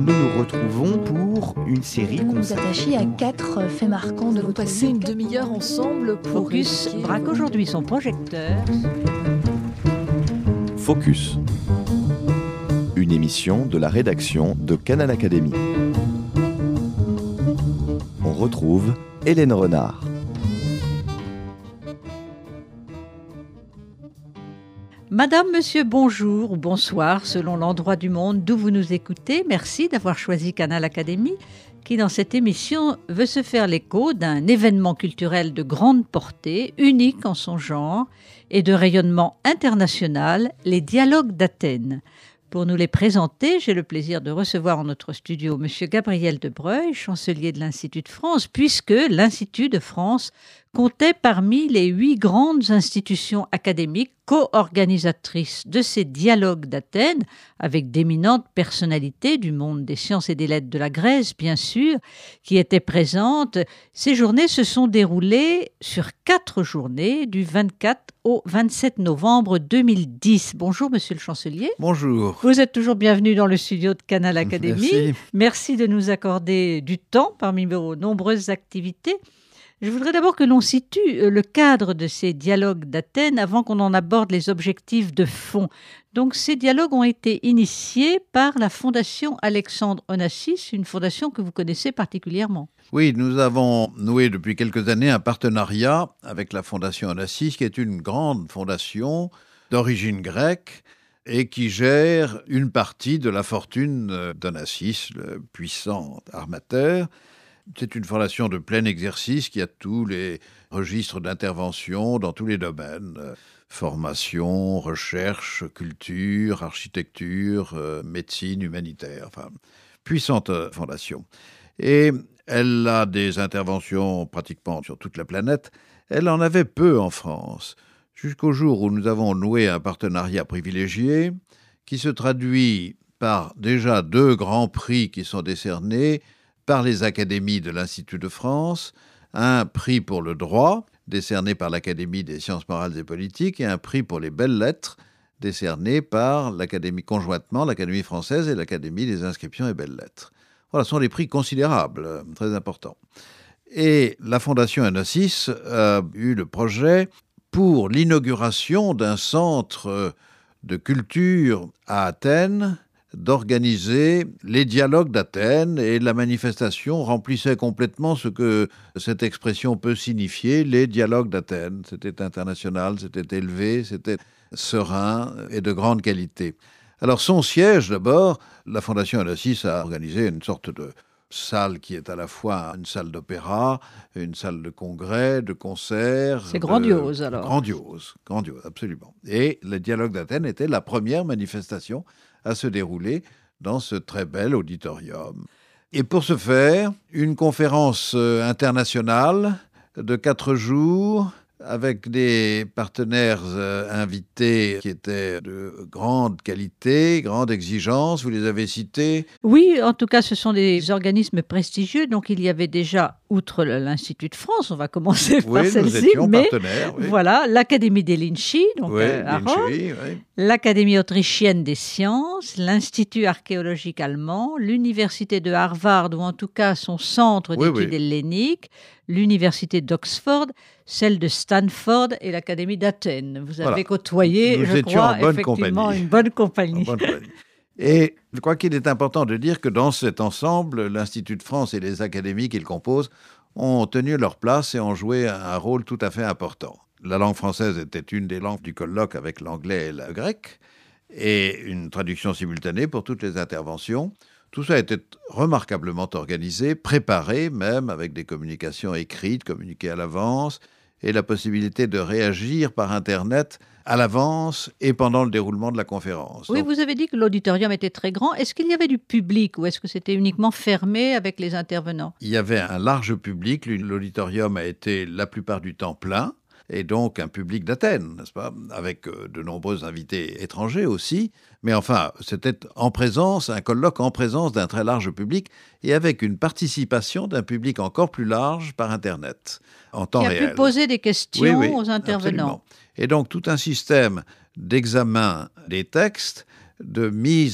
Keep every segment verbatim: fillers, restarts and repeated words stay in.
Nous nous retrouvons pour une série Vous nous consacrée... attachez à quatre faits marquants de Nous votre passer vie. une demi-heure ensemble pour Focus évoquer- braque aujourd'hui son projecteur. Focus. Une émission de la rédaction de Canal Académie. On retrouve Hélène Renard. Madame, monsieur, bonjour ou bonsoir, selon l'endroit du monde d'où vous nous écoutez. Merci d'avoir choisi Canal Académie, qui dans cette émission veut se faire l'écho d'un événement culturel de grande portée, unique en son genre et de rayonnement international, les Dialogues d'Athènes. Pour nous les présenter, j'ai le plaisir de recevoir en notre studio monsieur Gabriel de Breuil, chancelier de l'Institut de France, puisque l'Institut de France comptait parmi les huit grandes institutions académiques co-organisatrices de ces dialogues d'Athènes, avec d'éminentes personnalités du monde des sciences et des lettres de la Grèce, bien sûr, qui étaient présentes. Ces journées se sont déroulées sur quatre journées, du vingt-quatre au vingt-sept novembre deux mille dix. Bonjour, monsieur le chancelier. Bonjour. Vous êtes toujours bienvenu dans le studio de Canal Académie. Merci. Merci de nous accorder du temps parmi vos nombreuses activités. Je voudrais d'abord que l'on situe le cadre de ces dialogues d'Athènes avant qu'on en aborde les objectifs de fond. Donc ces dialogues ont été initiés par la Fondation Alexandre Onassis, une fondation que vous connaissez particulièrement. Oui, nous avons noué depuis quelques années un partenariat avec la Fondation Onassis, qui est une grande fondation d'origine grecque et qui gère une partie de la fortune d'Onassis, le puissant armateur. C'est une fondation de plein exercice qui a tous les registres d'intervention dans tous les domaines. Euh, formation, recherche, culture, architecture, euh, médecine, humanitaire. Enfin, puissante euh, fondation. Et elle a des interventions pratiquement sur toute la planète. Elle en avait peu en France, jusqu'au jour où nous avons noué un partenariat privilégié qui se traduit par déjà deux grands prix qui sont décernés par les académies de l'Institut de France, un prix pour le droit, décerné par l'Académie des sciences morales et politiques, et un prix pour les belles lettres, décerné par l'Académie conjointement, l'Académie française et l'Académie des inscriptions et belles lettres. Voilà, ce sont des prix considérables, très importants. Et la Fondation Onassis a eu le projet pour l'inauguration d'un centre de culture à Athènes, d'organiser les dialogues d'Athènes, et la manifestation remplissait complètement ce que cette expression peut signifier, les dialogues d'Athènes. C'était international, c'était élevé, c'était serein et de grande qualité. Alors son siège d'abord, la Fondation Onassis a organisé une sorte de salle qui est à la fois une salle d'opéra, une salle de congrès, de concert. C'est grandiose de... alors. Grandiose, grandiose, absolument. Et les dialogues d'Athènes était la première manifestation à se dérouler dans ce très bel auditorium. Et pour ce faire, une conférence internationale de quatre jours avec des partenaires euh, invités qui étaient de grande qualité, grande exigence, vous les avez cités. Oui, en tout cas, ce sont des organismes prestigieux. Donc, il y avait déjà, outre l'Institut de France, on va commencer Oui, par nous celle-ci, étions mais partenaires. Oui. voilà, l'Académie des Linci, donc Oui, euh, à Linci, Rome, oui. l'Académie autrichienne des sciences, l'Institut archéologique allemand, l'Université de Harvard, ou en tout cas son centre Oui, d'études oui. helléniques, l'Université d'Oxford, celle de Stanford et l'Académie d'Athènes. Vous avez Voilà. côtoyé, Nous je étions crois, en bonne effectivement, compagnie. une bonne compagnie. En bonne compagnie. Et je crois qu'il est important de dire que dans cet ensemble, l'Institut de France et les académies qu'il compose ont tenu leur place et ont joué un rôle tout à fait important. La langue française était une des langues du colloque avec l'anglais et le grec, et une traduction simultanée pour toutes les interventions. Tout ça était remarquablement organisé, préparé même, avec des communications écrites, communiquées à l'avance, et la possibilité de réagir par Internet à l'avance et pendant le déroulement de la conférence. Oui, Donc, vous avez dit que l'auditorium était très grand. Est-ce qu'il y avait du public ou est-ce que c'était uniquement fermé avec les intervenants? il y avait un large public. L'auditorium a été la plupart du temps plein, et donc un public d'Athènes, n'est-ce pas, avec euh, de nombreux invités étrangers aussi. Mais enfin, c'était en présence, un colloque en présence d'un très large public, et avec une participation d'un public encore plus large par Internet, en temps Qui a réel. pu poser des questions Oui, oui, aux intervenants. absolument. Et donc tout un système d'examen des textes, de mise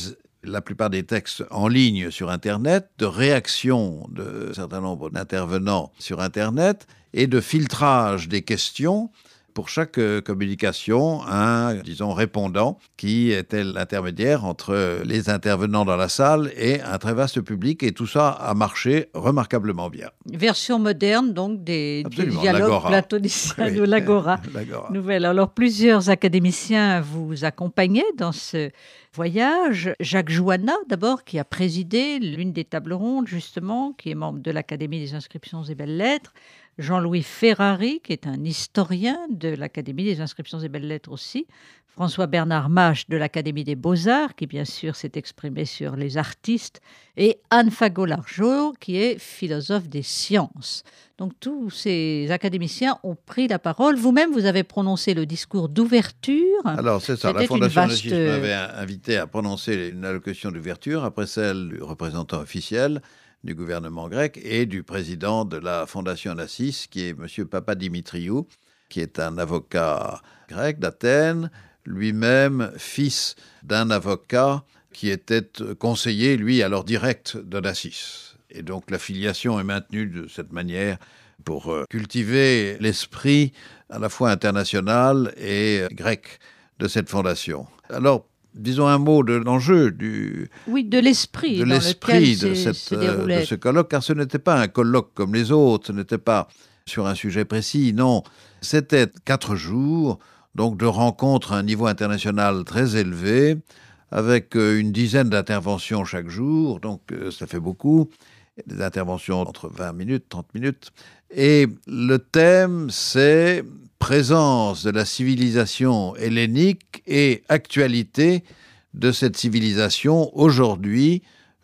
la plupart des textes en ligne sur Internet, de réaction de certain nombre d'intervenants sur Internet et de filtrage des questions. Pour chaque communication, un, disons, répondant qui était l'intermédiaire entre les intervenants dans la salle et un très vaste public. Et tout ça a marché remarquablement bien. Version moderne, donc, des, des dialogues l'agora. platoniciens Oui. de l'agora. L'agora. Nouvelle. Alors, plusieurs académiciens vous accompagnaient dans ce voyage. Jacques Joanna, d'abord, qui a présidé l'une des tables rondes, justement, qui est membre de l'Académie des inscriptions et belles-lettres. Jean-Louis Ferrari, qui est un historien de l'Académie des inscriptions et belles-lettres aussi. François-Bernard Mache de l'Académie des beaux-arts, qui bien sûr s'est exprimé sur les artistes. Et Anne Fagot-Largeau, qui est philosophe des sciences. Donc tous ces académiciens ont pris la parole. Vous-même, vous avez prononcé le discours d'ouverture. Alors c'est ça, la C'était une Fondation vaste- Onassis m'avait invité à prononcer une allocution d'ouverture, après celle du représentant officiel du gouvernement grec et du président de la Fondation Onassis, qui est M. Papadimitriou, qui est un avocat grec d'Athènes, lui-même fils d'un avocat qui était conseiller, lui, alors direct d'Onassis. Et donc la filiation est maintenue de cette manière pour euh, cultiver l'esprit à la fois international et euh, grec de cette fondation. Alors, disons un mot de l'enjeu du, Oui, de l'esprit. de dans l'esprit lequel de, c'est- cette, se euh, déroulait. de ce colloque, car ce n'était pas un colloque comme les autres, ce n'était pas sur un sujet précis, non. C'était quatre jours, donc de rencontres à un niveau international très élevé, avec euh, une dizaine d'interventions chaque jour, donc euh, ça fait beaucoup, des interventions entre vingt minutes, trente minutes. Et le thème, c'est présence de la civilisation hellénique et actualité de cette civilisation aujourd'hui,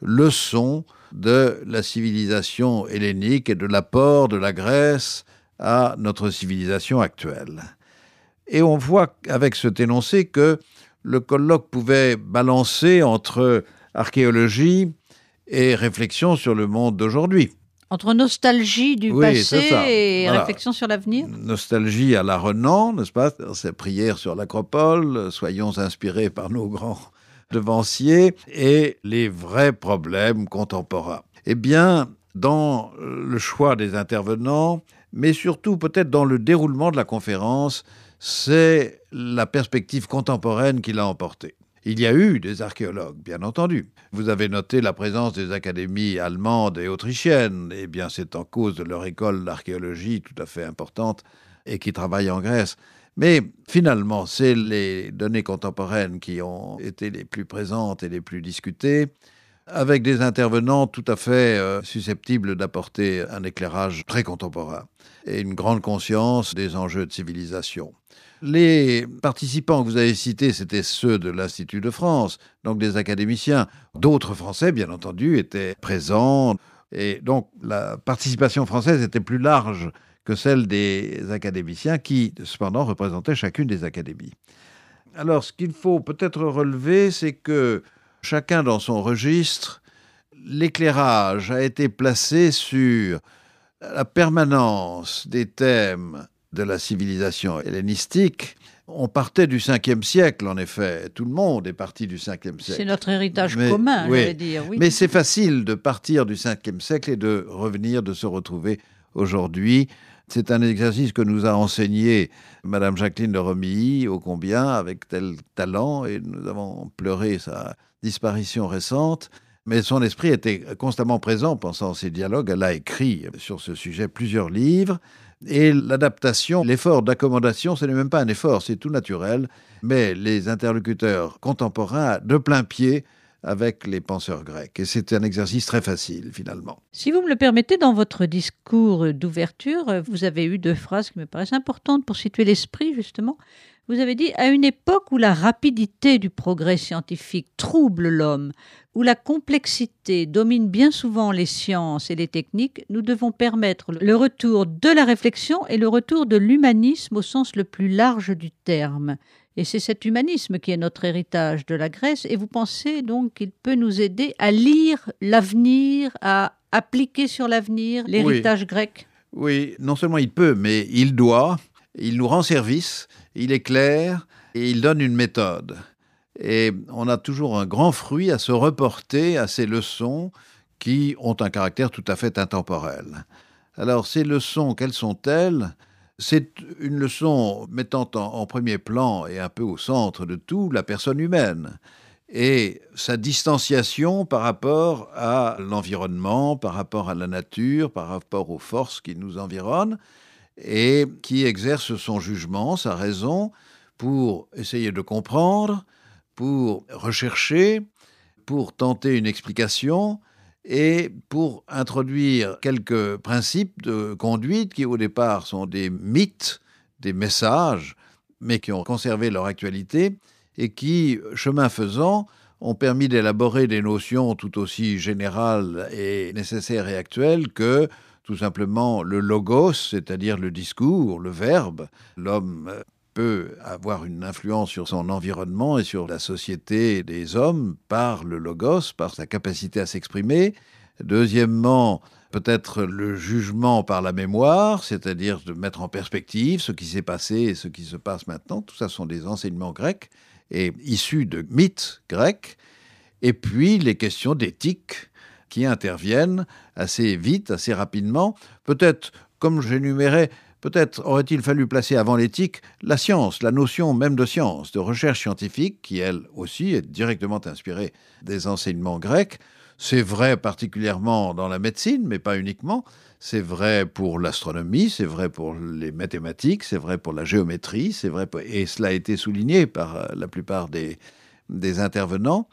leçon de la civilisation hellénique et de l'apport de la Grèce à notre civilisation actuelle. Et on voit avec cet énoncé que le colloque pouvait balancer entre archéologie et réflexion sur le monde d'aujourd'hui. Entre nostalgie du Oui, passé c'est ça. et Voilà. réflexion sur l'avenir. Nostalgie à la Renan, n'est-ce pas? Ces prières sur l'Acropole, soyons inspirés par nos grands devanciers, et les vrais problèmes contemporains. Eh bien, dans le choix des intervenants, mais surtout peut-être dans le déroulement de la conférence, c'est la perspective contemporaine qui l'a emporté. Il y a eu des archéologues, bien entendu. Vous avez noté la présence des académies allemandes et autrichiennes. Eh bien, c'est en cause de leur école d'archéologie tout à fait importante et qui travaille en Grèce. Mais finalement, c'est les données contemporaines qui ont été les plus présentes et les plus discutées, avec des intervenants tout à fait euh, susceptibles d'apporter un éclairage très contemporain et une grande conscience des enjeux de civilisation. Les participants que vous avez cités, c'était ceux de l'Institut de France, donc des académiciens. D'autres Français, bien entendu, étaient présents. Et donc, la participation française était plus large que celle des académiciens qui, cependant, représentaient chacune des académies. Alors, ce qu'il faut peut-être relever, c'est que chacun dans son registre, l'éclairage a été placé sur la permanence des thèmes de la civilisation hellénistique. On partait du cinquième siècle, en effet. Tout le monde est parti du cinquième siècle. C'est notre héritage Mais- commun, oui. j'allais dire. Oui. Mais c'est facile de partir du cinquième siècle et de revenir, de se retrouver aujourd'hui. C'est un exercice que nous a enseigné Madame Jacqueline de Romilly, ô combien, avec tel talent, et nous avons pleuré sa disparition récente. Mais son esprit était constamment présent pensant ces dialogues. Elle a écrit sur ce sujet plusieurs livres. Et l'adaptation, l'effort d'accommodation, ce n'est même pas un effort, c'est tout naturel. Mais les interlocuteurs contemporains, de plein pied, avec les penseurs grecs. Et c'est un exercice très facile, finalement. Si vous me le permettez, dans votre discours d'ouverture, vous avez eu deux phrases qui me paraissent importantes pour situer l'esprit, justement. Vous avez dit « À une époque où la rapidité du progrès scientifique trouble l'homme, où la complexité domine bien souvent les sciences et les techniques, nous devons permettre le retour de la réflexion et le retour de l'humanisme au sens le plus large du terme. » Et c'est cet humanisme qui est notre héritage de la Grèce. Et vous pensez donc qu'il peut nous aider à lire l'avenir, à appliquer sur l'avenir l'héritage grec? Oui, non seulement il peut, mais il doit. Il nous rend service, il est clair et il donne une méthode. Et on a toujours un grand fruit à se reporter à ces leçons qui ont un caractère tout à fait intemporel. Alors, ces leçons, quelles sont-elles ? C'est une leçon mettant en, en premier plan et un peu au centre de tout la personne humaine et sa distanciation par rapport à l'environnement, par rapport à la nature, par rapport aux forces qui nous environnent et qui exerce son jugement, sa raison, pour essayer de comprendre, pour rechercher, pour tenter une explication et pour introduire quelques principes de conduite qui, au départ, sont des mythes, des messages, mais qui ont conservé leur actualité et qui, chemin faisant, ont permis d'élaborer des notions tout aussi générales et nécessaires et actuelles que, tout simplement, le logos, c'est-à-dire le discours, le verbe. L'homme peut avoir une influence sur son environnement et sur la société des hommes par le logos, par sa capacité à s'exprimer. Deuxièmement, peut-être le jugement par la mémoire, c'est-à-dire de mettre en perspective ce qui s'est passé et ce qui se passe maintenant. Tout ça sont des enseignements grecs et issus de mythes grecs. Et puis les questions d'éthique qui interviennent assez vite, assez rapidement. Peut-être, comme j'énumérais, peut-être aurait-il fallu placer avant l'éthique la science, la notion même de science, de recherche scientifique, qui elle aussi est directement inspirée des enseignements grecs. C'est vrai particulièrement dans la médecine, mais pas uniquement. C'est vrai pour l'astronomie, c'est vrai pour les mathématiques, c'est vrai pour la géométrie, c'est vrai pour... et cela a été souligné par la plupart des, des intervenants.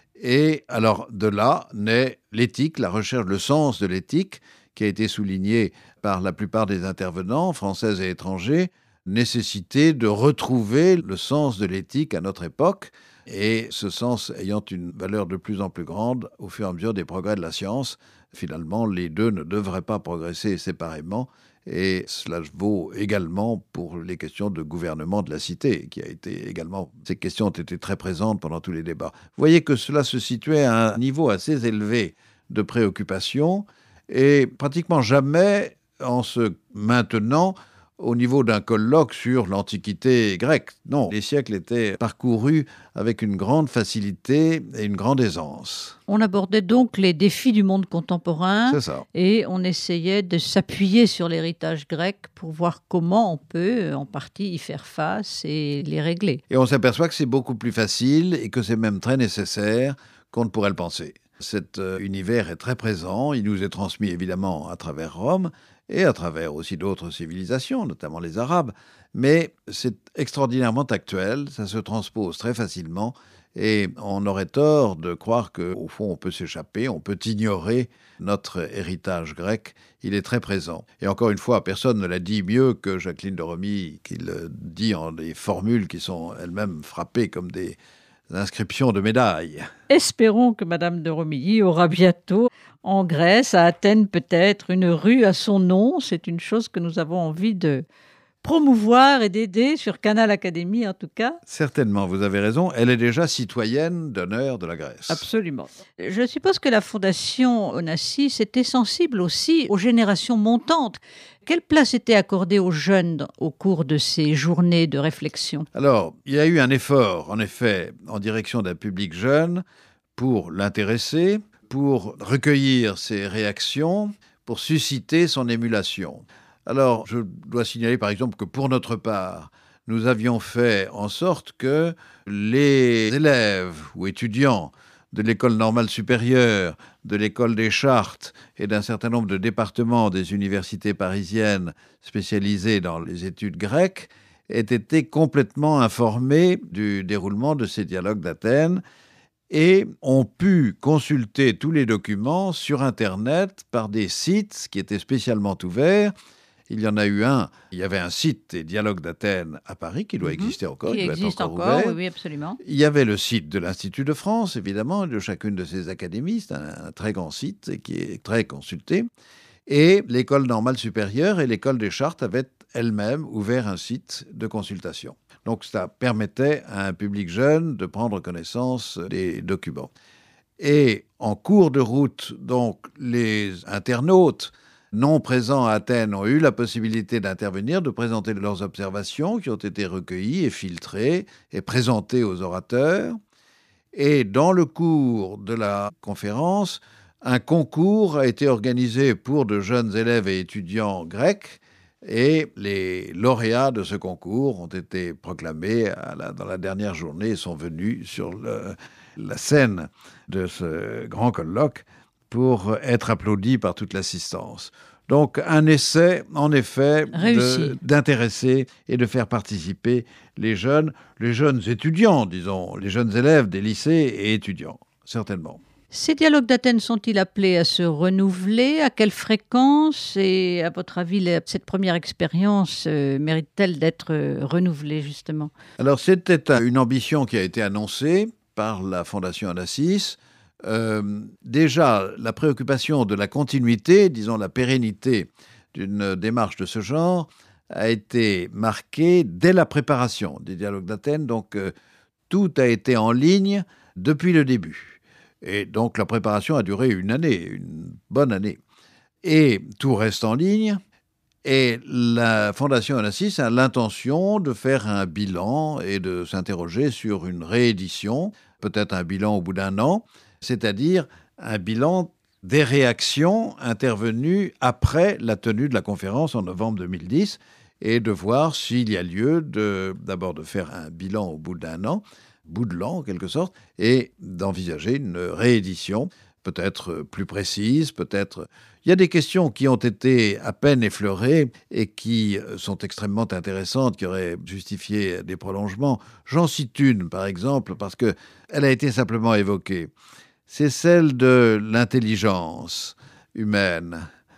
Et alors, de là naît l'éthique, la recherche, le sens de l'éthique, qui a été souligné par la plupart des intervenants, français et étrangers, nécessité de retrouver le sens de l'éthique à notre époque, et ce sens ayant une valeur de plus en plus grande au fur et à mesure des progrès de la science. Finalement, les deux ne devraient pas progresser séparément, et cela vaut également pour les questions de gouvernement de la cité, qui a été également... Ces questions ont été très présentes pendant tous les débats. Vous voyez que cela se situait à un niveau assez élevé de préoccupation, et pratiquement jamais en se maintenant au niveau d'un colloque sur l'Antiquité grecque. Non, les siècles étaient parcourus avec une grande facilité et une grande aisance. On abordait donc les défis du monde contemporain. C'est ça. Et on essayait de s'appuyer sur l'héritage grec pour voir comment on peut, en partie, y faire face et les régler. Et on s'aperçoit que c'est beaucoup plus facile et que c'est même très nécessaire qu'on ne pourrait le penser. Cet euh, univers est très présent, il nous est transmis évidemment à travers Rome et à travers aussi d'autres civilisations, notamment les Arabes, mais c'est extraordinairement actuel, ça se transpose très facilement et on aurait tort de croire qu'au fond on peut s'échapper, on peut ignorer notre héritage grec, il est très présent. Et encore une fois, personne ne l'a dit mieux que Jacqueline de Romilly, qui le dit en des formules qui sont elles-mêmes frappées comme des inscriptions de médailles. Espérons que Madame de Romilly aura bientôt, en Grèce, à Athènes peut-être, une rue à son nom. C'est une chose que nous avons envie de promouvoir et d'aider sur Canal Académie en tout cas. Certainement, vous avez raison. Elle est déjà citoyenne d'honneur de la Grèce. Absolument. Je suppose que la Fondation Onassis était sensible aussi aux générations montantes. Quelle place était accordée aux jeunes au cours de ces journées de réflexion ? Alors, il y a eu un effort, en effet, en direction d'un public jeune pour l'intéresser, pour recueillir ses réactions, pour susciter son émulation. Alors, je dois signaler par exemple que pour notre part, nous avions fait en sorte que les élèves ou étudiants de l'école normale supérieure, de l'école des Chartes et d'un certain nombre de départements des universités parisiennes spécialisées dans les études grecques aient été complètement informés du déroulement de ces dialogues d'Athènes et ont pu consulter tous les documents sur Internet par des sites qui étaient spécialement ouverts. Il y en a eu un, il y avait un site des dialogues d'Athènes à Paris qui doit mmh, exister encore. Qui il doit existe être encore, encore ouvert. Oui, oui, absolument. Il y avait le site de l'Institut de France, évidemment, de chacune de ses académies. C'est un, un très grand site et qui est très consulté. Et l'école normale supérieure et l'école des Chartes avaient elles-mêmes ouvert un site de consultation. Donc ça permettait à un public jeune de prendre connaissance des documents. Et en cours de route, donc, les internautes non présents à Athènes ont eu la possibilité d'intervenir, de présenter leurs observations qui ont été recueillies et filtrées et présentées aux orateurs. Et dans le cours de la conférence, un concours a été organisé pour de jeunes élèves et étudiants grecs, et les lauréats de ce concours ont été proclamés à la, dans la dernière journée et sont venus sur le, la scène de ce grand colloque pour être applaudis par toute l'assistance. Donc un essai, en effet, de, d'intéresser et de faire participer les jeunes, les jeunes étudiants, disons, les jeunes élèves des lycées et étudiants, certainement. Ces dialogues d'Athènes sont-ils appelés à se renouveler? À quelle fréquence? Et à votre avis, cette première expérience euh, mérite-t-elle d'être euh, renouvelée, justement? Alors, c'était une ambition qui a été annoncée par la Fondation Onassis. Euh, déjà, la préoccupation de la continuité, disons la pérennité d'une démarche de ce genre, a été marquée dès la préparation des dialogues d'Athènes. Donc, euh, tout a été en ligne depuis le début. Et donc, la préparation a duré une année, une bonne année. Et tout reste en ligne. Et la Fondation Onassis a l'intention de faire un bilan et de s'interroger sur une réédition, peut-être un bilan au bout d'un an, c'est-à-dire un bilan des réactions intervenues après la tenue de la conférence en novembre deux mille dix, et de voir s'il y a lieu de, d'abord de faire un bilan au bout d'un an, bout de l'an en quelque sorte, et d'envisager une réédition peut-être plus précise, peut-être... Il y a des questions qui ont été à peine effleurées et qui sont extrêmement intéressantes, qui auraient justifié des prolongements. J'en cite une, par exemple, parce qu'elle a été simplement évoquée. C'est celle de l'intelligence humaine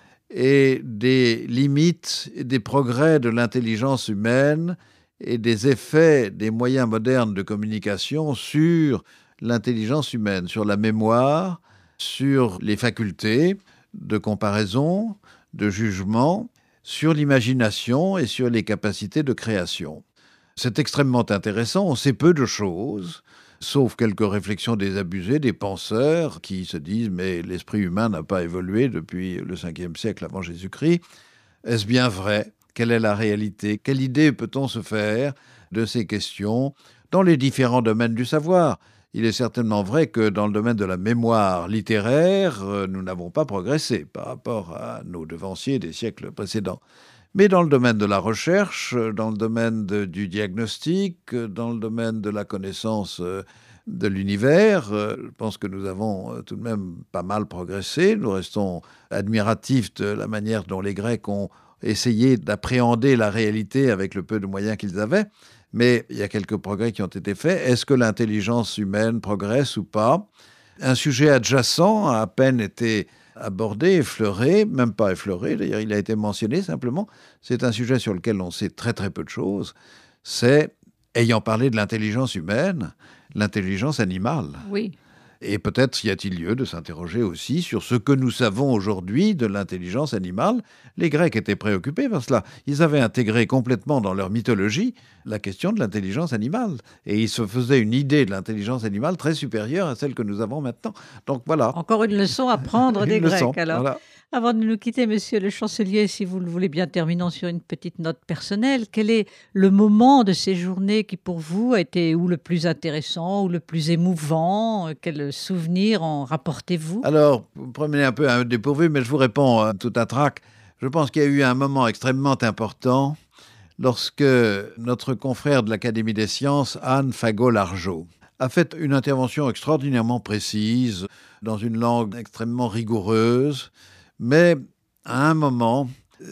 et des limites et des progrès de l'intelligence humaine et des effets des moyens modernes de communication sur l'intelligence humaine, sur la mémoire, sur les facultés de comparaison, de jugement, sur l'imagination et sur les capacités de création. C'est extrêmement intéressant, on sait peu de choses, sauf quelques réflexions désabusées des penseurs qui se disent « mais l'esprit humain n'a pas évolué depuis le cinquième siècle avant Jésus-Christ ». Est-ce bien vrai ? Quelle est la réalité? Quelle idée peut-on se faire de ces questions dans les différents domaines du savoir? Il est certainement vrai que dans le domaine de la mémoire littéraire, nous n'avons pas progressé par rapport à nos devanciers des siècles précédents. Mais dans le domaine de la recherche, dans le domaine de, du diagnostic, dans le domaine de la connaissance de l'univers, je pense que nous avons tout de même pas mal progressé. Nous restons admiratifs de la manière dont les Grecs ont essayé d'appréhender la réalité avec le peu de moyens qu'ils avaient. Mais il y a quelques progrès qui ont été faits. Est-ce que l'intelligence humaine progresse ou pas? Un sujet adjacent a à peine été abordé, effleuré, même pas effleuré, d'ailleurs il a été mentionné simplement. C'est un sujet sur lequel on sait très très peu de choses. C'est, ayant parlé de l'intelligence humaine, l'intelligence animale. Oui. Et peut-être y a-t-il lieu de s'interroger aussi sur ce que nous savons aujourd'hui de l'intelligence animale. Les Grecs étaient préoccupés par cela. Ils avaient intégré complètement dans leur mythologie la question de l'intelligence animale. Et ils se faisaient une idée de l'intelligence animale très supérieure à celle que nous avons maintenant. Donc voilà. Encore une leçon à prendre des leçon, Grecs, alors. Voilà. Avant de nous quitter, monsieur le chancelier, si vous le voulez bien, terminons sur une petite note personnelle. Quel est le moment de ces journées qui, pour vous, a été ou le plus intéressant ou le plus émouvant? Quel souvenir en rapportez-vous? Alors, vous me prenez un peu à un dépourvu, mais je vous réponds à tout à trac. Je pense qu'il y a eu un moment extrêmement important lorsque notre confrère de l'Académie des sciences, Anne Fagot-Largeau, a fait une intervention extraordinairement précise, dans une langue extrêmement rigoureuse, mais à un moment,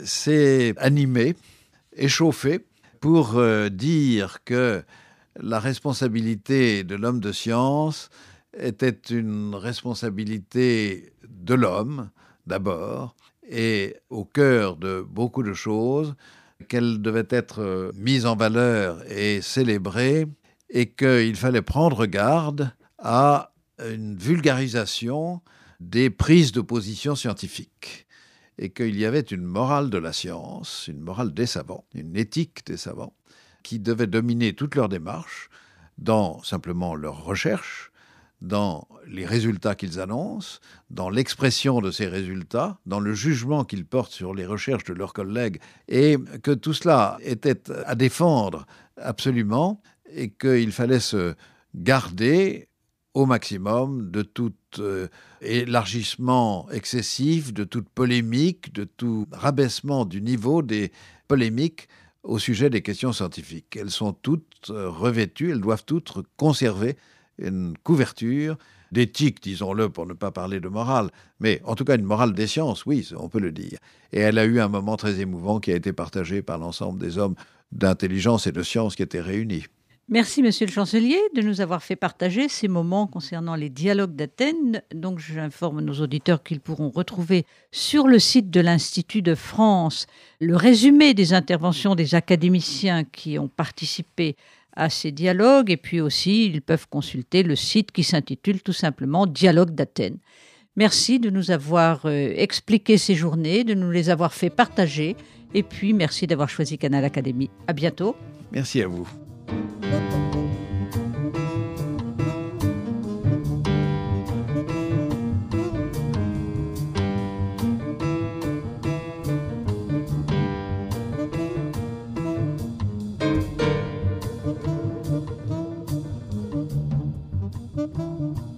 s'est animé, échauffé, pour euh, dire que la responsabilité de l'homme de science était une responsabilité de l'homme, d'abord, et au cœur de beaucoup de choses, qu'elle devait être mise en valeur et célébrée, et qu'il fallait prendre garde à une vulgarisation des prises de position scientifiques, et qu'il y avait une morale de la science, une morale des savants, une éthique des savants, qui devait dominer toute leur démarche, dans simplement leur recherche, dans les résultats qu'ils annoncent, dans l'expression de ces résultats, dans le jugement qu'ils portent sur les recherches de leurs collègues, et que tout cela était à défendre absolument, et qu'il fallait se garder au maximum de tout euh, élargissement excessif, de toute polémique, de tout rabaissement du niveau des polémiques au sujet des questions scientifiques. Elles sont toutes euh, revêtues, elles doivent toutes conserver une couverture d'éthique, disons-le, pour ne pas parler de morale, mais en tout cas une morale des sciences, oui, on peut le dire. Et elle a eu un moment très émouvant qui a été partagé par l'ensemble des hommes d'intelligence et de science qui étaient réunis. Merci, Monsieur le Chancelier, de nous avoir fait partager ces moments concernant les dialogues d'Athènes. Donc, j'informe nos auditeurs qu'ils pourront retrouver sur le site de l'Institut de France le résumé des interventions des académiciens qui ont participé à ces dialogues. Et puis aussi, ils peuvent consulter le site qui s'intitule tout simplement « Dialogue d'Athènes ». Merci de nous avoir euh, expliqué ces journées, de nous les avoir fait partager. Et puis, merci d'avoir choisi Canal Académie. À bientôt. Merci à vous. Thank you.